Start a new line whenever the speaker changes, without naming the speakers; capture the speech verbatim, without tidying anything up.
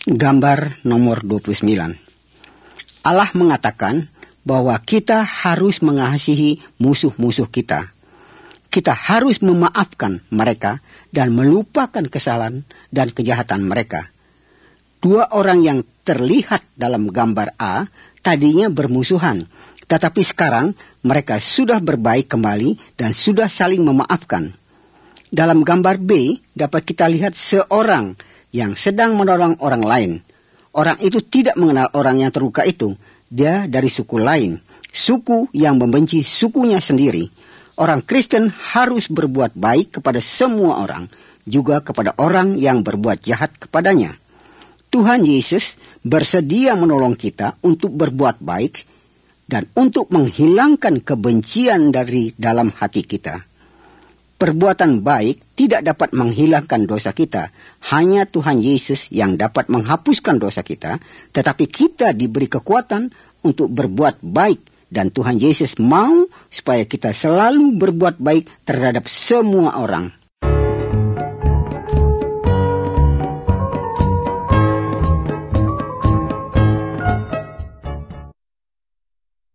Gambar nomor dua puluh sembilan. Allah mengatakan bahwa kita harus mengasihi musuh-musuh kita. Kita harus memaafkan mereka dan melupakan kesalahan dan kejahatan mereka. Dua orang yang terlihat dalam gambar A tadinya bermusuhan, tetapi sekarang mereka sudah berbaik kembali dan sudah saling memaafkan. Dalam gambar B dapat kita lihat seorang yang sedang menolong orang lain. Orang itu tidak mengenal orang yang terluka itu. Dia dari suku lain, suku yang membenci sukunya sendiri. Orang Kristen harus berbuat baik kepada semua orang, juga kepada orang yang berbuat jahat kepadanya. Tuhan Yesus bersedia menolong kita untuk berbuat baik dan untuk menghilangkan kebencian dari dalam hati kita. Perbuatan baik tidak dapat menghilangkan dosa kita. Hanya Tuhan Yesus yang dapat menghapuskan dosa kita. Tetapi kita diberi kekuatan untuk berbuat baik. Dan Tuhan Yesus mau supaya kita selalu berbuat baik terhadap semua orang.